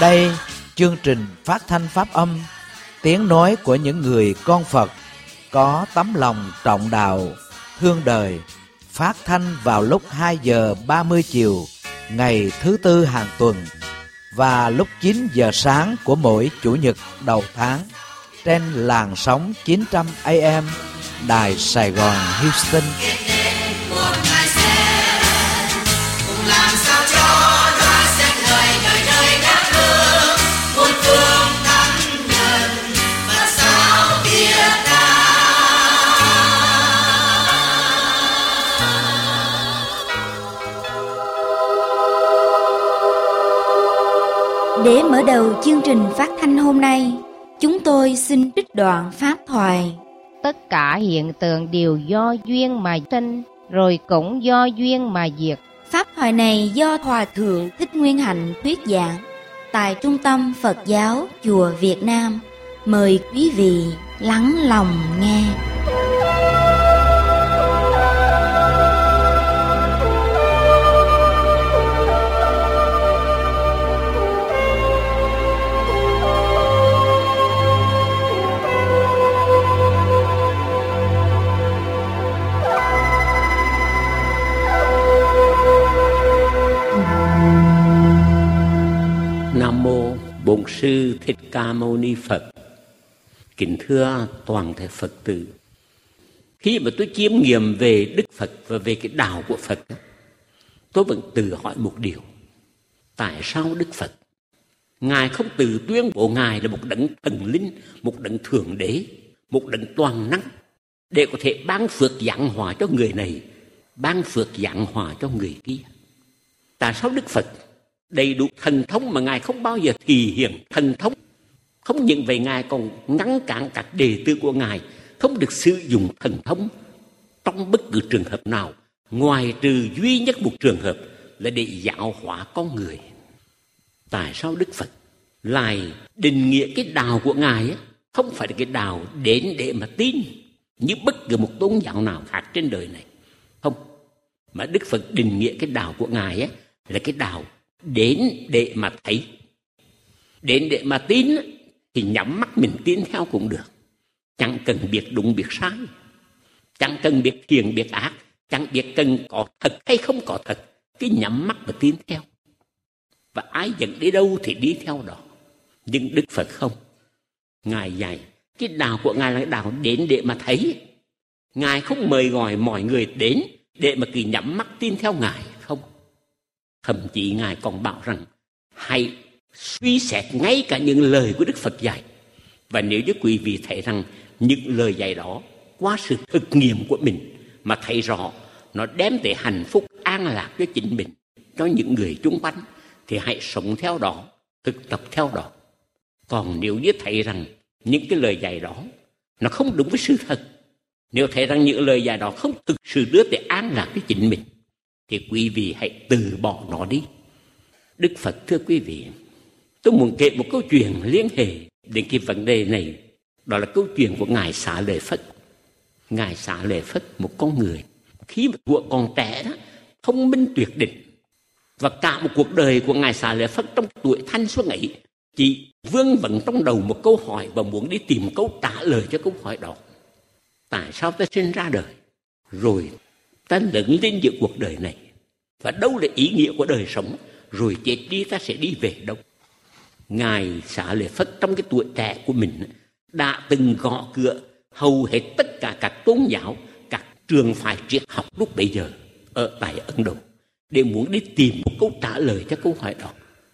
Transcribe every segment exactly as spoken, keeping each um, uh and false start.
Đây, chương trình phát thanh pháp âm, tiếng nói của những người con Phật có tấm lòng trọng đạo, thương đời, phát thanh vào lúc hai giờ ba mươi chiều ngày thứ tư hàng tuần và lúc chín giờ sáng của mỗi chủ nhật đầu tháng trên làn sóng chín trăm A M Đài Sài Gòn Houston. Để mở đầu chương trình phát thanh hôm nay, chúng tôi xin trích đoạn pháp thoại. Tất cả hiện tượng đều do duyên mà sinh, rồi cũng do duyên mà diệt. Pháp thoại này do Hòa Thượng Thích Nguyên Hạnh thuyết giảng tại Trung tâm Phật giáo Chùa Việt Nam. Mời quý vị lắng lòng nghe. Nam mô Bổn Sư Thích Ca Mâu Ni Phật. Kính thưa toàn thể Phật tử, khi mà tôi chiêm nghiệm về Đức Phật và về cái đạo của Phật, tôi vẫn tự hỏi một điều: tại sao Đức Phật Ngài không tự tuyên bố Ngài là một đấng thần linh, một đấng thượng đế, một đấng toàn năng, để có thể ban phước giảng hòa cho người này, ban phước giảng hòa cho người kia? Tại sao Đức Phật đầy đủ thần thông mà Ngài không bao giờ thể hiện thần thông? Không những vậy, Ngài còn ngăn cản các đệ tử của Ngài không được sử dụng thần thông trong bất cứ trường hợp nào, ngoài trừ duy nhất một trường hợp là để giáo hóa con người. Tại sao Đức Phật lại định nghĩa cái đạo của Ngài ấy, không phải là cái đạo đến để mà tin như bất cứ một tôn giáo nào khác trên đời này? Không, mà Đức Phật định nghĩa cái đạo của Ngài ấy là cái đạo đến để mà thấy. Đến để mà tin thì nhắm mắt mình tin theo cũng được, chẳng cần biết đúng biết sai, chẳng cần biết thiện biết ác, chẳng biết cần có thật hay không có thật, cứ nhắm mắt mà tin theo, và ai dẫn đi đâu thì đi theo đó. Nhưng Đức Phật không. Ngài dạy cái đạo của Ngài là cái đạo đến để mà thấy. Ngài không mời gọi mọi người đến để mà cứ nhắm mắt tin theo Ngài, không. Thậm chí Ngài còn bảo rằng hãy suy xét ngay cả những lời của Đức Phật dạy. Và nếu như quý vị thấy rằng những lời dạy đó qua sự thực nghiệm của mình mà thấy rõ nó đem tới hạnh phúc an lạc cho chính mình, cho những người chung quanh, thì hãy sống theo đó, thực tập theo đó. Còn nếu như thấy rằng những cái lời dạy đó nó không đúng với sự thật, nếu thấy rằng những lời dạy đó không thực sự đưa tới an lạc cho chính mình, thì quý vị hãy từ bỏ nó đi. Đức Phật, thưa quý vị, tôi muốn kể một câu chuyện liên hệ đến cái vấn đề này. Đó là câu chuyện của Ngài Xá Lợi Phất. Ngài Xá Lợi Phất, một con người khi mà tuổi còn trẻ đó, thông minh tuyệt đỉnh, và cả một cuộc đời của Ngài Xá Lợi Phất trong tuổi thanh xuân ấy chỉ vương vấn trong đầu một câu hỏi và muốn đi tìm câu trả lời cho câu hỏi đó: tại sao ta sinh ra đời, rồi ta lớn lên giữa cuộc đời này, và đâu là ý nghĩa của đời sống, rồi chết đi ta sẽ đi về đâu? Ngài Xá Lợi Phất trong cái tuổi trẻ của mình đã từng gõ cửa hầu hết tất cả các tôn giáo, các trường phái triết học lúc bấy giờ ở tại Ấn Độ, để muốn đi tìm một câu trả lời cho câu hỏi đó.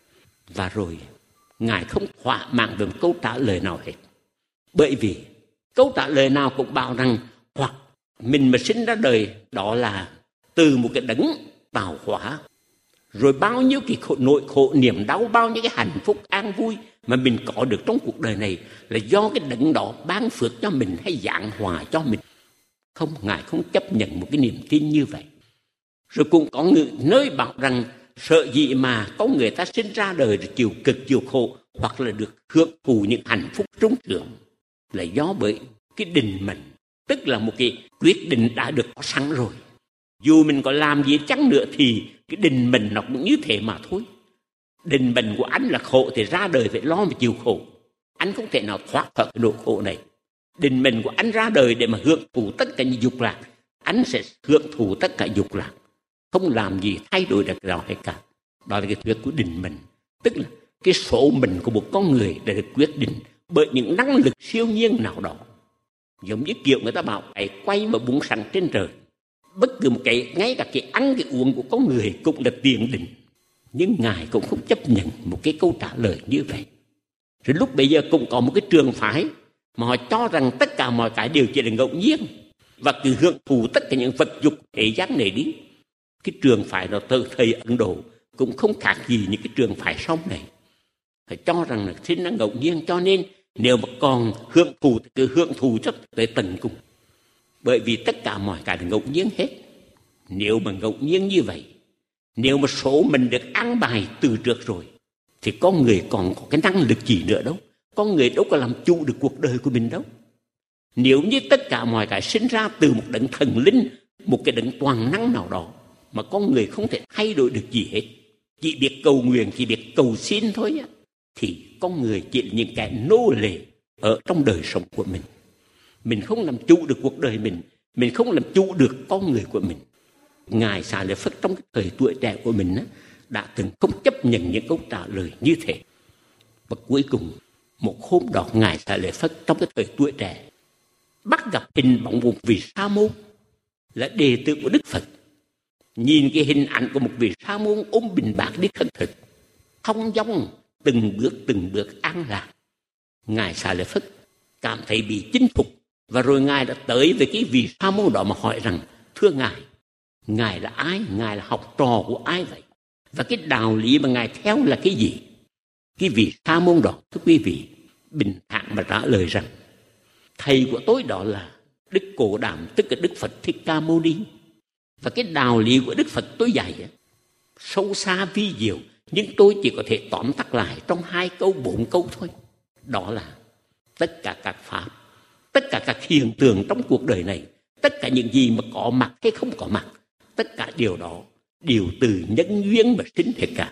Và rồi Ngài không thỏa mãn với một câu trả lời nào hết, bởi vì câu trả lời nào cũng bảo rằng hoặc mình mà sinh ra đời đó là từ một cái đấng tạo hóa, rồi bao nhiêu cái khổ, nỗi khổ niềm đau, bao nhiêu cái hạnh phúc an vui mà mình có được trong cuộc đời này là do cái đấng đó ban phước cho mình hay giảng hòa cho mình. Không, Ngài không chấp nhận một cái niềm tin như vậy. Rồi cũng có người nơi bảo rằng sợ gì mà có người ta sinh ra đời được chịu cực chịu khổ, hoặc là được hưởng thụ những hạnh phúc trung thượng, là do bởi cái định mệnh, tức là một cái quyết định đã được có sẵn rồi. Dù mình có làm gì chăng nữa thì cái định mệnh nó cũng như thế mà thôi. Định mệnh của anh là khổ thì ra đời phải lo mà chịu khổ. Anh không thể nào thoát khỏi cái nỗi khổ này. Định mệnh của anh ra đời để mà hưởng thụ tất cả những dục lạc, anh sẽ hưởng thụ tất cả dục lạc, không làm gì thay đổi được nào hết cả. Đó là cái thuyết của định mệnh, tức là cái số mệnh của một con người đã được quyết định bởi những năng lực siêu nhiên nào đó. Giống như kiểu người ta bảo cái quay mà búng sẵn trên trời, bất cứ một cái, ngay cả cái ăn cái uống của con người cũng là tiền định. Nhưng Ngài cũng không chấp nhận một cái câu trả lời như vậy. Rồi lúc bây giờ cũng có một cái trường phái mà họ cho rằng tất cả mọi cái đều chỉ là ngẫu nhiên và cứ hưởng thụ tất cả những vật dục thế gian này đi. Cái trường phái đó từ thời Ấn Độ cũng không khác gì những cái trường phái sau này. Phải cho rằng là sinh là ngẫu nhiên, cho nên nếu mà còn hưởng thụ thì cứ hưởng thụ cho tới tận cùng. Bởi vì tất cả mọi cái là ngẫu nhiên hết. Nếu mà ngẫu nhiên như vậy, nếu mà số mình được an bài từ trước rồi, thì con người còn có cái năng lực gì nữa đâu. Con người đâu có làm chủ được cuộc đời của mình đâu. Nếu như tất cả mọi cái sinh ra từ một đấng thần linh, một cái đấng toàn năng nào đó, mà con người không thể thay đổi được gì hết, chỉ biết cầu nguyện, chỉ biết cầu xin thôi á, thì con người chỉ là những kẻ nô lệ ở trong đời sống của mình. Mình không làm chủ được cuộc đời mình, mình không làm chủ được con người của mình. Ngài Xá Lợi Phất trong cái thời tuổi trẻ của mình á, đã từng không chấp nhận những câu trả lời như thế. Và cuối cùng, một hôm đó Ngài Xá Lợi Phất trong cái thời tuổi trẻ bắt gặp hình bóng một vị sa môn là đệ tử của Đức Phật. Nhìn cái hình ảnh của một vị sa môn ôm bình bát đi khất thực, thong dong từng bước từng bước an lạc. Ngài Xá Lợi Phất cảm thấy bị chinh phục, và rồi Ngài đã tới với cái vị sa môn đó mà hỏi rằng: thưa Ngài, Ngài là ai? Ngài là học trò của ai vậy? Và cái đạo lý mà Ngài theo là cái gì? Cái vị sa môn đó, thưa quý vị, bình thản mà trả lời rằng: thầy của tôi đó là Đức Cổ Đàm, tức là Đức Phật Thích Ca Mâu Ni. Và cái đạo lý của Đức Phật tôi dạy sâu xa vi diệu, nhưng tôi chỉ có thể tóm tắt lại trong hai câu, bốn câu thôi. Đó là tất cả các pháp, tất cả các hiện tượng trong cuộc đời này, tất cả những gì mà có mặt hay không có mặt, tất cả điều đó đều từ nhân duyên mà sinh hết cả.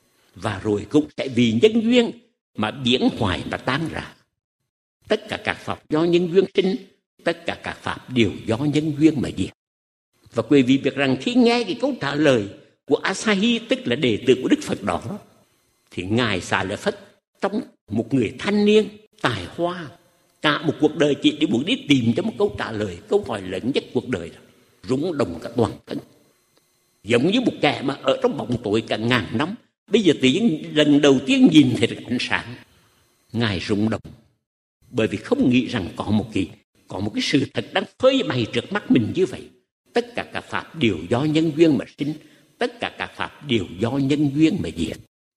Và rồi cũng sẽ vì nhân duyên mà biến hoại và tan rã. Tất cả các pháp do nhân duyên sinh, tất cả các pháp đều do nhân duyên mà diệt. Và quý vị biết rằng khi nghe cái câu trả lời của Asahi, tức là đệ tử của Đức Phật đó, thì Ngài Xá Lợi Phất trong một người thanh niên tài hoa, cả một cuộc đời chỉ đi muốn đi tìm cho một câu trả lời, câu hỏi lớn nhất cuộc đời đó, rung động cả toàn thân. Giống như một kẻ mà ở trong bóng tối cả ngàn năm, bây giờ tự nhiên lần đầu tiên nhìn thấy được ánh sáng. Ngài rung động bởi vì không nghĩ rằng có một cái có một cái sự thật đang phơi bày trước mắt mình như vậy. Tất cả các pháp đều do nhân duyên mà sinh, tất cả các pháp đều do nhân duyên mà diệt.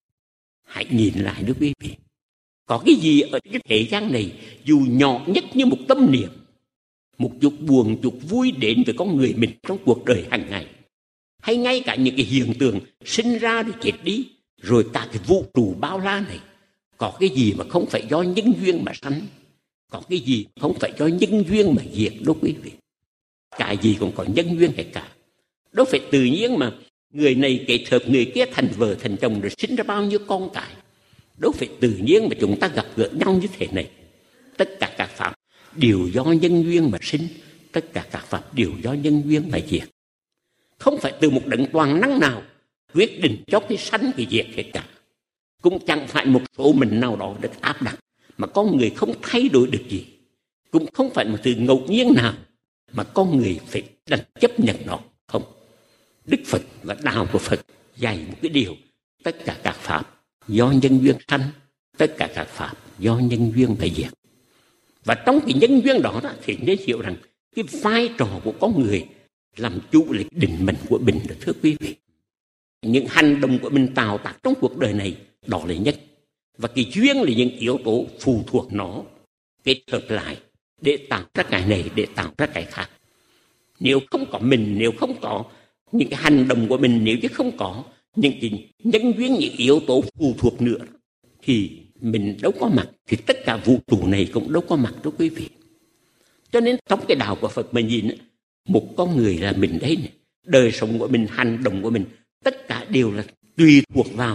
Hãy nhìn lại đó quý vị, có cái gì ở cái thế gian này dù nhỏ nhất như một tâm niệm, một chút buồn, chút vui đến với con người mình trong cuộc đời hàng ngày, hay ngay cả những cái hiện tượng sinh ra rồi chết đi, rồi cả cái vũ trụ bao la này, có cái gì mà không phải do nhân duyên mà sanh, có cái gì không phải do nhân duyên mà diệt đó quý vị. Cái gì cũng có nhân duyên hết cả. Đâu phải tự nhiên mà người này kết hợp người kia thành vợ thành chồng rồi sinh ra bao nhiêu con cái. Đâu phải tự nhiên mà chúng ta gặp gỡ nhau như thế này. Tất cả các pháp đều do nhân duyên mà sinh, tất cả các pháp đều do nhân duyên mà diệt. Không phải từ một đấng toàn năng nào quyết định cho cái sanh cái diệt hết cả. Cũng chẳng phải một số mình nào đó được áp đặt mà con người không thay đổi được gì. Cũng không phải một từ ngẫu nhiên nào mà con người phải đành chấp nhận nó. Không. Đức Phật và đạo của Phật dạy một cái điều: tất cả các pháp do nhân duyên sanh, tất cả các pháp do nhân duyên mà diệt. Và trong cái nhân duyên đó, đó thì nên hiểu rằng cái vai trò của con người làm chủ lịch định mệnh của mình đó, thưa quý vị. Những hành động của mình tạo tác trong cuộc đời này đó là nhất. Và cái duyên là những yếu tố phụ thuộc nó kết hợp lại để tạo ra cái này, để tạo ra cái khác. Nếu không có mình, nếu không có những cái hành động của mình, nếu như không có những cái nhân duyên, những yếu tố phụ thuộc nữa, thì mình đâu có mặt, thì tất cả vũ trụ này cũng đâu có mặt đó quý vị. Cho nên trong cái đạo của Phật mình nhìn, một con người là mình đấy này, đời sống của mình, hành động của mình, tất cả đều là tùy thuộc vào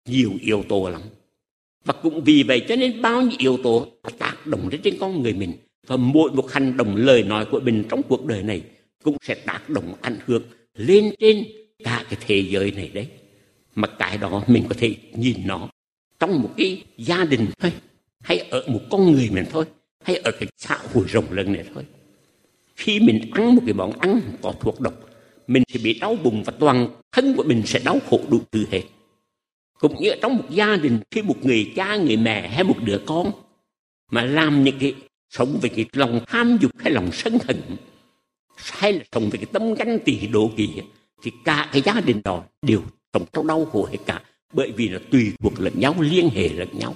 nhiều yếu tố lắm. Và cũng vì vậy cho nên bao nhiêu yếu tố tác động đến trên con người mình. Và mỗi một hành động lời nói của mình trong cuộc đời này cũng sẽ tác động ảnh hưởng lên trên cả cái thế giới này đấy. Mà cái đó mình có thể nhìn nó trong một cái gia đình thôi, hay ở một con người mình thôi, hay ở cái xã hội rộng lớn này thôi. Khi mình ăn một cái món ăn có thuốc độc, mình sẽ bị đau bụng và toàn thân của mình sẽ đau khổ đủ thứ hết. Cũng như trong một gia đình, khi một người cha, người mẹ hay một đứa con mà làm những cái sống với cái lòng tham dục hay lòng sân hận, hay là sống với cái tâm ganh tị đố kỵ, thì cả cái gia đình đó đều sống trong đau khổ hết cả, bởi vì nó tùy thuộc lẫn nhau, liên hệ lẫn nhau.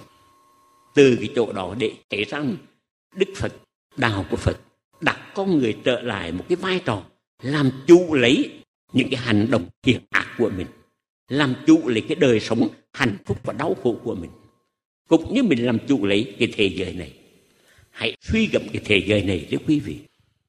Từ cái chỗ đó để thấy rằng Đức Phật, đạo của Phật đặt con người trở lại một cái vai trò làm chủ lấy những cái hành động hiểm ác của mình, làm chủ lấy cái đời sống hạnh phúc và đau khổ của mình, cũng như mình làm chủ lấy cái thế giới này. Hãy suy gẫm cái thế giới này đấy quý vị.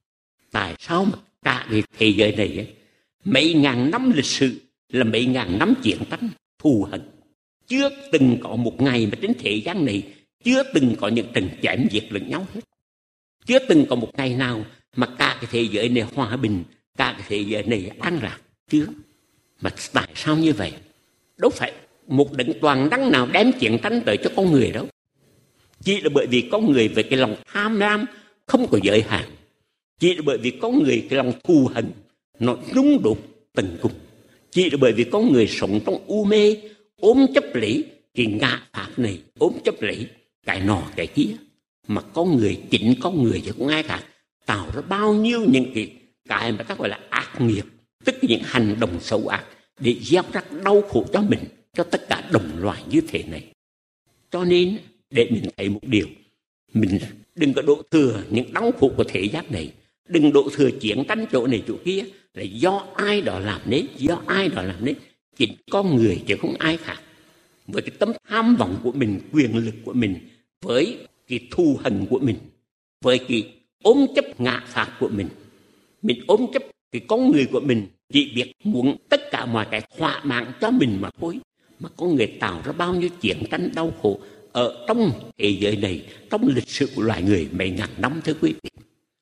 Tại sao mà cả cái thế giới này ấy, mấy ngàn năm lịch sử là mấy ngàn năm chiến tranh thù hận, chưa từng có một ngày mà trên thế gian này chưa từng có những trận chém giết lẫn nhau hết. Chưa từng có một ngày nào mà cả cái thế giới này hòa bình, cả cái thế giới này an lạc. Chưa. Mà tại sao như vậy? Đâu phải một đấng toàn năng nào đem chiến tranh tới cho con người đâu. Chỉ là bởi vì con người về cái lòng tham lam không có giới hạn. Chỉ là bởi vì con người cái lòng thù hận nó rung đột tận cùng. Chỉ là bởi vì con người sống trong u mê, ôm chấp lấy cái ngã pháp này, ôm chấp lấy cái nọ cái kia, mà con người, chính con người chứ không ai cả, tạo ra bao nhiêu những cái cái mà ta gọi là ác nghiệp, tức những hành động xấu ác để gieo rắc đau khổ cho mình, cho tất cả đồng loài như thế này. Cho nên để mình thấy một điều, mình đừng có đổ thừa những đau khổ của thế gian này, đừng đổ thừa chiến tranh chỗ này chỗ kia là do ai đó làm nên, do ai đó làm nên, chính con người chứ không ai khác. Với cái tâm tham vọng của mình, quyền lực của mình, với cái thù hận của mình, với cái ôm chấp ngã pháp của mình, mình ôm chấp cái con người của mình chỉ biết muốn tất cả mọi cái thỏa mãn cho mình mà thôi, mà con người tạo ra bao nhiêu chiến tranh đau khổ ở trong thế giới này, trong lịch sử của loài người mấy ngàn năm thưa quý vị.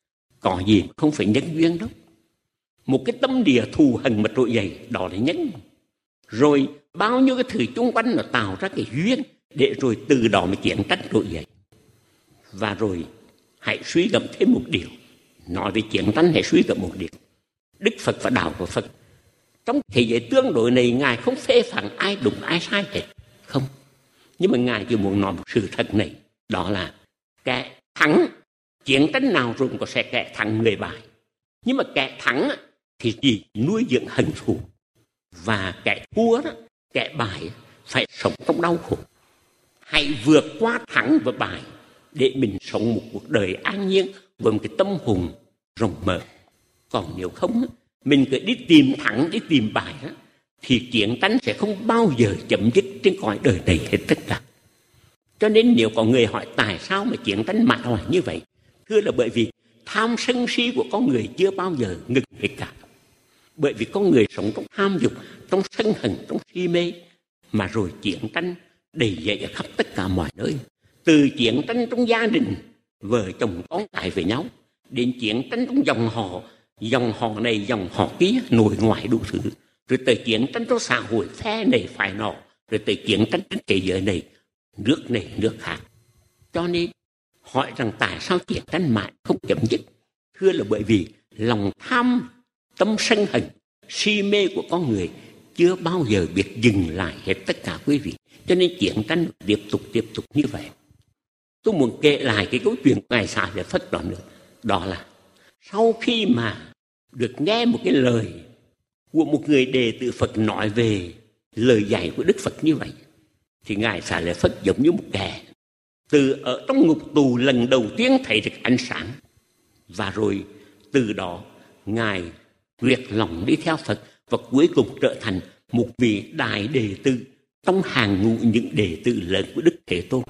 Có gì không phải nhân duyên đâu. Một cái tâm địa thù hận mà trỗi dậy, đó là nhân. Rồi bao nhiêu cái thứ chung quanh nó tạo ra cái duyên, để rồi từ đó mà chiến tranh trỗi dậy. Và rồi hãy suy gẫm thêm một điều. Nói về chiến tranh hãy suy gẫm một điều. Đức Phật và đạo của Phật, trong thế giới tương đối này, Ngài không phê phán ai đúng ai sai hết. Không. Nhưng mà Ngài chỉ muốn nói một sự thật này. Đó là kẻ thắng, chiến tranh nào rồi cũng có sẽ kẻ thắng người bại. Nhưng mà kẻ thắng thì chỉ nuôi dưỡng hận thù. Và kẻ thua đó, kẻ bại phải sống trong đau khổ. Hãy vượt qua thắng và bại để mình sống một cuộc đời an nhiên với một cái tâm hồn rộng mở. Còn nếu không, mình cứ đi tìm thắng, đi tìm bại đó, thì chiến tranh sẽ không bao giờ chấm dứt trên cõi đời này hết tất cả. Cho nên nếu có người hỏi tại sao mà chiến tranh mãi hoài như vậy, thưa là bởi vì tham sân si của con người chưa bao giờ ngừng hết cả. Bởi vì con người sống trong tham dục, trong sân hận, trong si mê, mà rồi chiến tranh đầy dậy ở khắp tất cả mọi nơi. Từ chiến tranh trong gia đình, vợ chồng con cái với nhau, đến chiến tranh trong dòng họ, dòng họ này, dòng họ kia, nội ngoại đủ thứ. Rồi tới chiến tranh trong xã hội, phe này, phải nọ. Rồi tới chiến tranh trên thế giới này, nước này, nước khác. Cho nên, hỏi rằng tại sao chiến tranh mãi không chấm dứt? Thưa là bởi vì lòng tham, tâm sân hận, si mê của con người chưa bao giờ biết dừng lại hết tất cả quý vị. Cho nên chiến tranh tiếp tục tiếp tục như vậy. Tôi muốn kể lại cái câu chuyện của Ngài Xá Lợi Phất đó nữa. Đó là sau khi mà được nghe một cái lời của một người đệ tử Phật nói về lời dạy của Đức Phật như vậy, thì Ngài Xá Lợi Phất giống như một kẻ từ ở trong ngục tù lần đầu tiên thấy được ánh sáng. Và rồi từ đó Ngài quyết lòng đi theo Phật và cuối cùng trở thành một vị đại đệ tử trong hàng ngũ những đệ tử lớn của Đức Thế Tôn.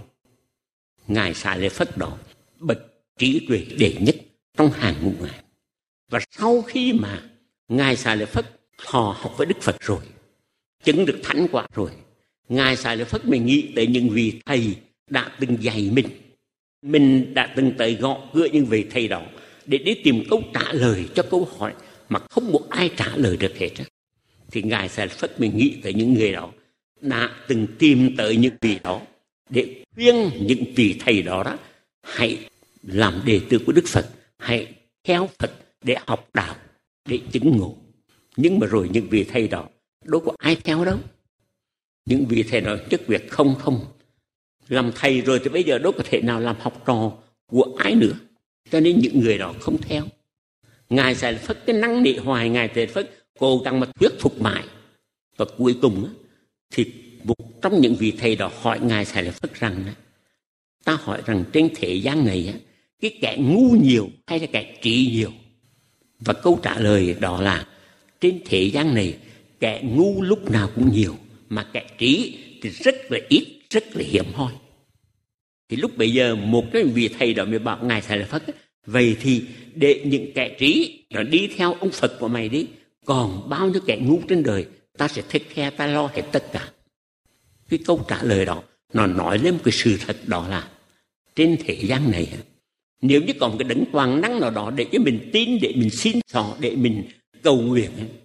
Ngài Xá Lợi Phất đó bậc trí tuệ đệ nhất trong hàng ngũ Ngài. Và sau khi mà Ngài Xá Lợi Phất thọ học với Đức Phật rồi, chứng được thánh quả rồi, Ngài Xá Lợi Phất mình nghĩ tới những vị thầy đã từng dạy mình. Mình đã từng tới gõ cửa những vị thầy đó để đi tìm câu trả lời cho câu hỏi mà không một ai trả lời được hết. Thì Ngài Xá Lợi Phất mình nghĩ tới những người đó đã từng tìm tới những vị đó để khuyên những vị thầy đó, đó hãy làm đệ tử của Đức Phật, hãy theo Phật để học đạo, để chứng ngộ. Nhưng mà rồi những vị thầy đó đâu có ai theo đâu. Những vị thầy đó chức việc không không làm thầy rồi thì bây giờ đâu có thể nào làm học trò của ai nữa, cho nên những người đó không theo. Ngài Xá Lợi Phất cái năng nỉ hoài, Ngài Xá Lợi Phất cố gắng mà thuyết phục mãi, và cuối cùng thì một trong những vị thầy đó hỏi Ngài Xá Lợi Phất rằng: ta hỏi rằng trên thế gian này cái kẻ ngu nhiều hay là kẻ trí nhiều? Và câu trả lời đó là trên thế gian này kẻ ngu lúc nào cũng nhiều, mà kẻ trí thì rất là ít, rất là hiếm hoi. Thì lúc bấy giờ một cái vị thầy đó mới bảo Ngài Xá Lợi Phất: vậy thì để những kẻ trí nó đi theo ông Phật của mày đi, còn bao nhiêu kẻ ngu trên đời ta sẽ take care, ta lo hết tất cả. Cái câu trả lời đó nó nói lên một cái sự thật, đó là trên thế gian này nếu như còn cái đấng toàn năng nào đó để cho mình tin, để mình xin xỏ, để mình cầu nguyện,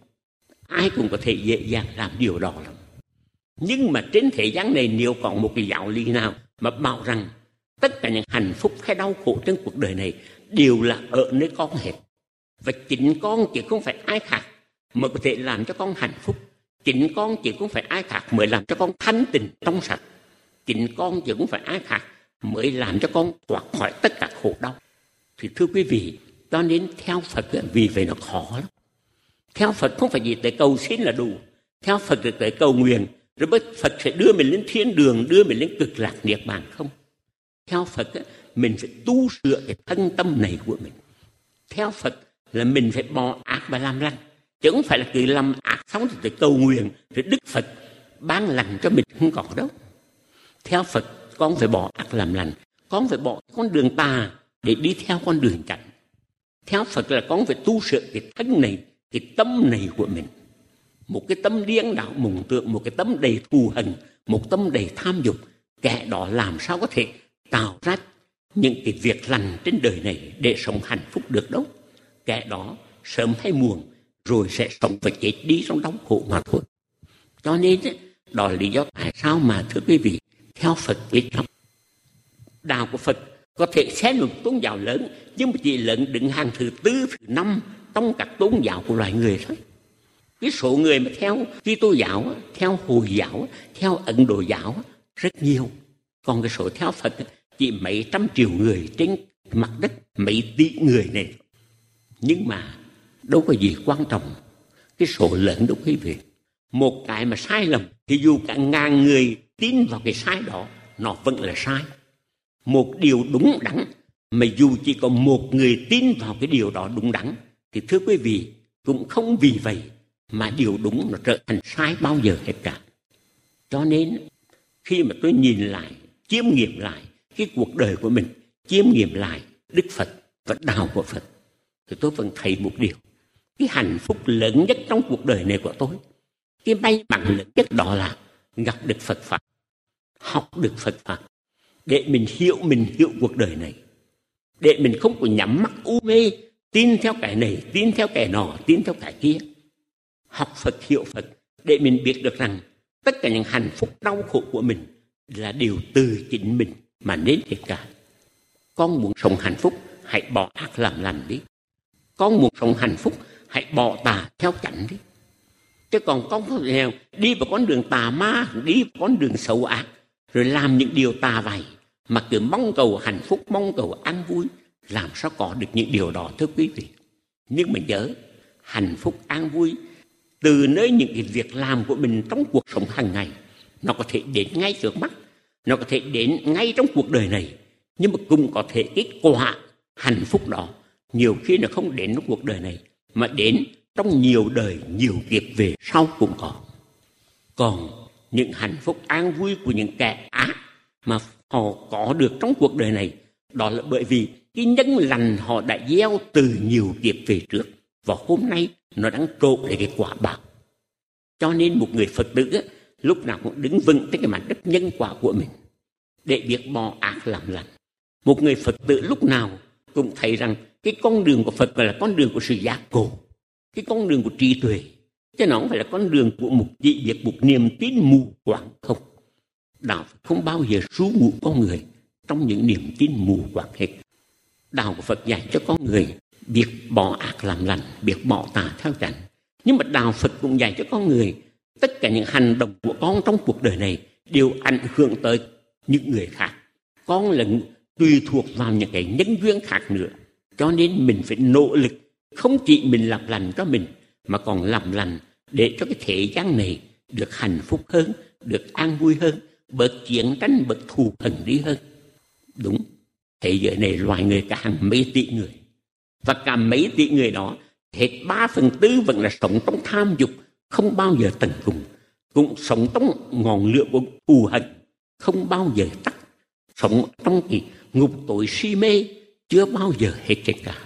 ai cũng có thể dễ dàng làm điều đó lắm. Nhưng mà trên thế gian này nếu còn một cái giáo lý nào mà bảo rằng tất cả những hạnh phúc hay đau khổ trên cuộc đời này đều là ở nơi con hết, và chính con chỉ không phải ai khác mà có thể làm cho con hạnh phúc, chính con chỉ không phải ai khác mới làm cho con thanh tịnh trong sạch, chính con chỉ không phải ai khác mới làm cho con thoát khỏi tất cả khổ đau, thì thưa quý vị, cho nên theo Phật vì vậy nó khó lắm. Theo Phật không phải gì tới cầu xin là đủ, theo Phật là tới cầu nguyện, rồi bất Phật sẽ đưa mình lên thiên đường, đưa mình lên cực lạc niết bàn không. Theo Phật mình phải tu sửa cái thân tâm này của mình. Theo Phật là mình phải bỏ ác và làm lành, chứ không phải là cứ làm ác xong thì tới cầu nguyện rồi Đức Phật ban lành cho mình, không có đâu. Theo Phật con phải bỏ ác làm lành, con phải bỏ con đường tà để đi theo con đường chánh. Theo Phật là con phải tu sửa cái thân này, cái tâm này của mình. Một cái tâm điên đảo mộng tượng, một cái tâm đầy thù hận, một tâm đầy tham dục, kẻ đó làm sao có thể tạo ra những cái việc lành trên đời này để sống hạnh phúc được đâu. Kẻ đó sớm hay muộn rồi sẽ sống và chết đi trong đau khổ mà thôi. Cho nên đó là lý do tại sao mà thưa quý vị, theo Phật biết lắm. Đạo của Phật có thể xem một tôn giáo lớn, nhưng mà chỉ lớn đứng hàng thứ tư, thứ năm trong các tôn giáo của loài người thôi. Cái số người mà theo Kitô giáo, theo Hồi giáo, theo Ấn Độ giáo rất nhiều. Còn cái số theo Phật chỉ mấy trăm triệu người trên mặt đất, mấy tỷ người này. Nhưng mà đâu có gì quan trọng cái số lớn đâu quý vị. Một cái mà sai lầm thì dù cả ngàn người tin vào cái sai đó, nó vẫn là sai. Một điều đúng đắn mà dù chỉ có một người tin vào cái điều đó đúng đắn, thì thưa quý vị, cũng không vì vậy mà điều đúng nó trở thành sai bao giờ hết cả. Cho nên khi mà tôi nhìn lại, chiêm nghiệm lại cái cuộc đời của mình, chiêm nghiệm lại Đức Phật và đạo của Phật, thì tôi vẫn thấy một điều: cái hạnh phúc lớn nhất trong cuộc đời này của tôi, cái may mắn lớn nhất đó là gặp được Phật Pháp, học được Phật Pháp, để mình hiểu mình hiểu cuộc đời này, để mình không có nhắm mắt u mê, tin theo cái này, tin theo cái nọ, tin theo cái kia. Học Phật, hiểu Phật, để mình biết được rằng tất cả những hạnh phúc đau khổ của mình là đều từ chính mình mà nên hết cả. Con muốn sống hạnh phúc, hãy bỏ ác làm lành đi. Con muốn sống hạnh phúc, hãy bỏ tà theo chánh đi. Chứ còn con không thể đi vào con đường tà ma, đi vào con đường xấu ác, rồi làm những điều tà vậy, mà cứ mong cầu hạnh phúc, mong cầu an vui, làm sao có được những điều đó thưa quý vị. Nhưng mà nhớ, hạnh phúc an vui từ nơi những cái việc làm của mình trong cuộc sống hàng ngày, nó có thể đến ngay trước mắt, nó có thể đến ngay trong cuộc đời này, nhưng mà cũng có thể kết quả hạnh phúc đó nhiều khi nó không đến trong cuộc đời này, mà đến trong nhiều đời, nhiều kiếp về sau cũng có. Còn những hạnh phúc an vui của những kẻ ác mà họ có được trong cuộc đời này, đó là bởi vì cái nhân lành họ đã gieo từ nhiều kiếp về trước, và hôm nay nó đang trổ lấy cái quả báo. Cho nên một người Phật tử lúc nào cũng đứng vững trên cái mặt đất nhân quả của mình để biết bỏ ác làm lành. Một người Phật tử lúc nào cũng thấy rằng cái con đường của Phật là con đường của sự giác ngộ, cái con đường của trí tuệ, chứ nó không phải là con đường của một dị biệt, một niềm tin mù quáng không. Đạo Phật không bao giờ ru ngủ con người trong những niềm tin mù quáng hết. Đạo của Phật dạy cho con người biết bỏ ác làm lành, biết bỏ tà theo chánh. Nhưng mà đạo Phật cũng dạy cho con người tất cả những hành động của con trong cuộc đời này đều ảnh hưởng tới những người khác. Con là tùy thuộc vào những cái nhân duyên khác nữa. Cho nên mình phải nỗ lực, không chỉ mình làm lành cho mình, mà còn làm lành để cho cái thế gian này được hạnh phúc hơn, được an vui hơn, bớt chiến tranh, bớt thù hận đi hơn. Đúng, thế giới này loài người cả hàng mấy tỷ người. Và cả mấy tỷ người đó, hết ba phần tư vẫn là sống trong tham dục, không bao giờ tận cùng. Cũng sống trong ngọn lửa của thù hận, không bao giờ tắt. Sống trong cái ngục tối si mê, chưa bao giờ hết chết cả.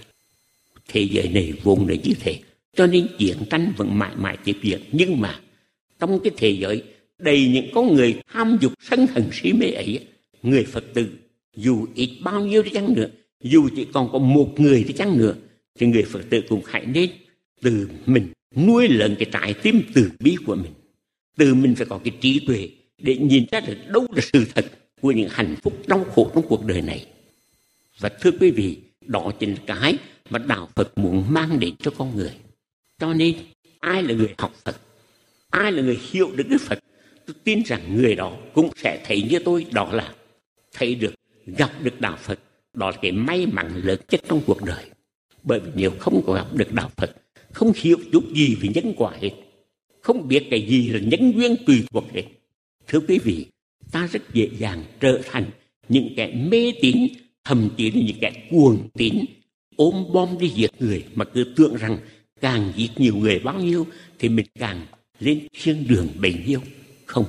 Thế giới này vốn là như thế, cho nên chiến tranh vẫn mãi mãi tiếp diễn. Nhưng mà trong cái thế giới đầy những con người tham dục sân hận si mê ấy, người Phật tử dù ít bao nhiêu đi chăng nữa, dù chỉ còn có một người đi chăng nữa, thì người Phật tử cũng hãy nên từ mình nuôi lớn cái trái tim từ bi của mình. Từ mình phải có cái trí tuệ để nhìn ra được đâu là sự thật của những hạnh phúc đau khổ trong cuộc đời này. Và thưa quý vị, đó chính là cái mà đạo Phật muốn mang đến cho con người. Cho nên ai là người học Phật, ai là người hiểu được Đức Phật, tôi tin rằng người đó cũng sẽ thấy như tôi, đó là thấy được, gặp được đạo Phật. Đó là cái may mắn lớn nhất trong cuộc đời. Bởi vì nếu không có gặp được đạo Phật, không hiểu chút gì về nhân quả hết, không biết cái gì là nhân duyên tùy thuộc hết, thưa quý vị, ta rất dễ dàng trở thành những kẻ mê tín, thậm chí là những kẻ cuồng tín, ôm bom đi giết người, mà cứ tưởng rằng càng giết nhiều người bao nhiêu thì mình càng lên thiên đường bấy nhiêu. Không,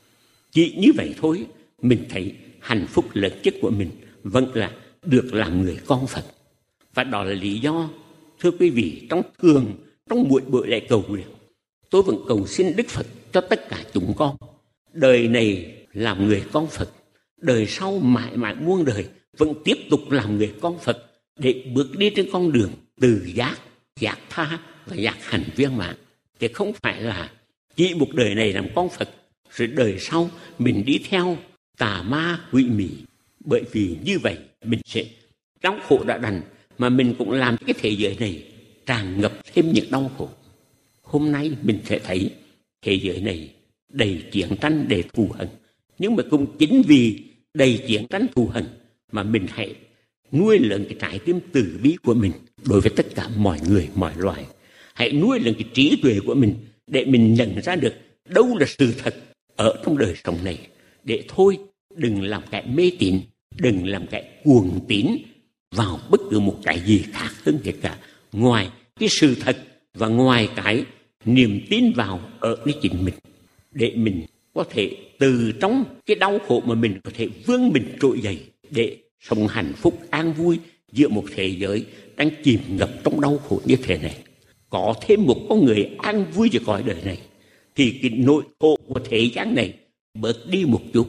chỉ như vậy thôi, mình thấy hạnh phúc lớn nhất của mình vẫn là được làm người con Phật. Và đó là lý do, thưa quý vị, trong thường, trong mỗi buổi lễ cầu nguyện, tôi vẫn cầu xin Đức Phật cho tất cả chúng con đời này làm người con Phật, đời sau mãi mãi muôn đời vẫn tiếp tục làm người con Phật, để bước đi trên con đường từ giác, giác tha và giác hạnh viên mãn. Thì không phải là chỉ một đời này làm con Phật, rồi đời sau mình đi theo tà ma quỷ mị. Bởi vì như vậy mình sẽ đau khổ đã đành, mà mình cũng làm cái thế giới này tràn ngập thêm những đau khổ. Hôm nay mình sẽ thấy thế giới này đầy chiến tranh, đầy thù hận. Nhưng mà cũng chính vì đầy chiến tranh thù hận mà mình hãy nuôi lớn cái trái tim từ bi của mình đối với tất cả mọi người, mọi loài. Hãy nuôi lớn cái trí tuệ của mình để mình nhận ra được đâu là sự thật ở trong đời sống này. Để thôi đừng làm kẻ mê tín, đừng làm kẻ cuồng tín vào bất cứ một cái gì khác hơn kể cả ngoài cái sự thật và ngoài cái niềm tin vào ở với chính mình, để mình có thể từ trong cái đau khổ mà mình có thể vươn mình trỗi dậy để sống hạnh phúc an vui giữa một thế giới đang chìm ngập trong đau khổ như thế này. Có thêm một con người an vui cho cõi đời này thì cái nỗi khổ của thế gian này bớt đi một chút.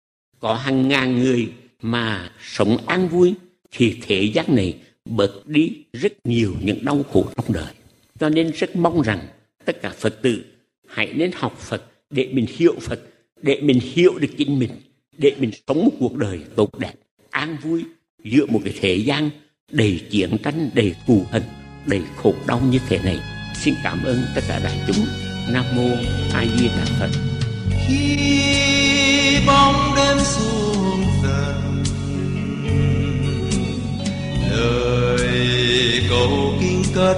Có hàng ngàn người mà sống an vui thì thế gian này bớt đi rất nhiều những đau khổ trong đời. Cho nên rất mong rằng tất cả Phật tử hãy nên học Phật để mình hiểu Phật, để mình hiểu được chính mình, để mình sống một cuộc đời tốt đẹp, an vui giữa một cái thế gian đầy chiến tranh, đầy thù hận, đầy khổ đau như thế này. Xin cảm ơn tất cả đại chúng. Nam mô A Di Đà Phật. Khi bóng đêm xuống dần, lời cầu kinh cất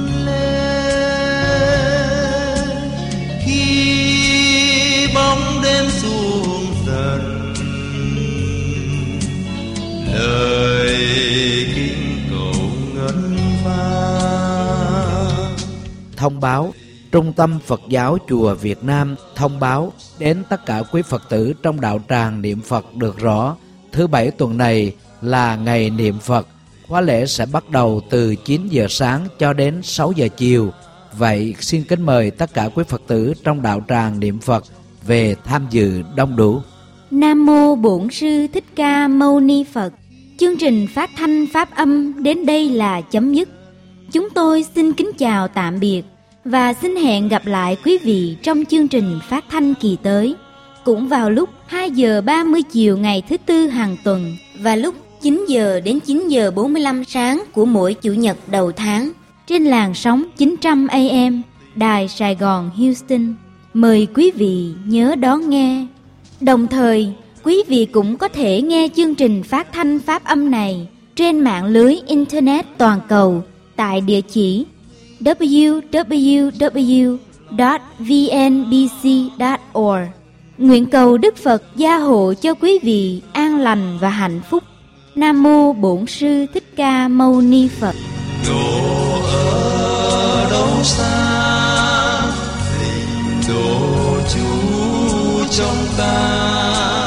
lên. Khi bóng đêm xuống dần, lời kinh cầu ngân vang. Thông báo: Trung tâm Phật giáo Chùa Việt Nam thông báo đến tất cả quý Phật tử trong đạo tràng niệm Phật được rõ, thứ Bảy tuần này là ngày niệm Phật. Khóa lễ sẽ bắt đầu từ chín giờ sáng cho đến sáu giờ chiều. Vậy xin kính mời tất cả quý Phật tử trong đạo tràng niệm Phật về tham dự đông đủ. Nam mô Bổn Sư Thích Ca Mâu Ni Phật. Chương trình phát thanh pháp âm đến đây là chấm dứt. Chúng tôi xin kính chào tạm biệt và xin hẹn gặp lại quý vị trong chương trình phát thanh kỳ tới, cũng vào lúc hai giờ ba mươi chiều ngày thứ tư hàng tuần và lúc chín giờ đến chín giờ bốn mươi lăm sáng của mỗi chủ nhật đầu tháng trên làn sóng chín trăm A M Đài Sài Gòn Houston. Mời quý vị nhớ đón nghe. Đồng thời, quý vị cũng có thể nghe chương trình phát thanh pháp âm này trên mạng lưới Internet toàn cầu tại địa chỉ w w w chấm v n b c chấm org. Nguyện cầu Đức Phật gia hộ cho quý vị an lành và hạnh phúc. Nam mô Bổn Sư Thích Ca Mâu Ni Phật. Độ ở đâu xa, tình độ chú trong ta.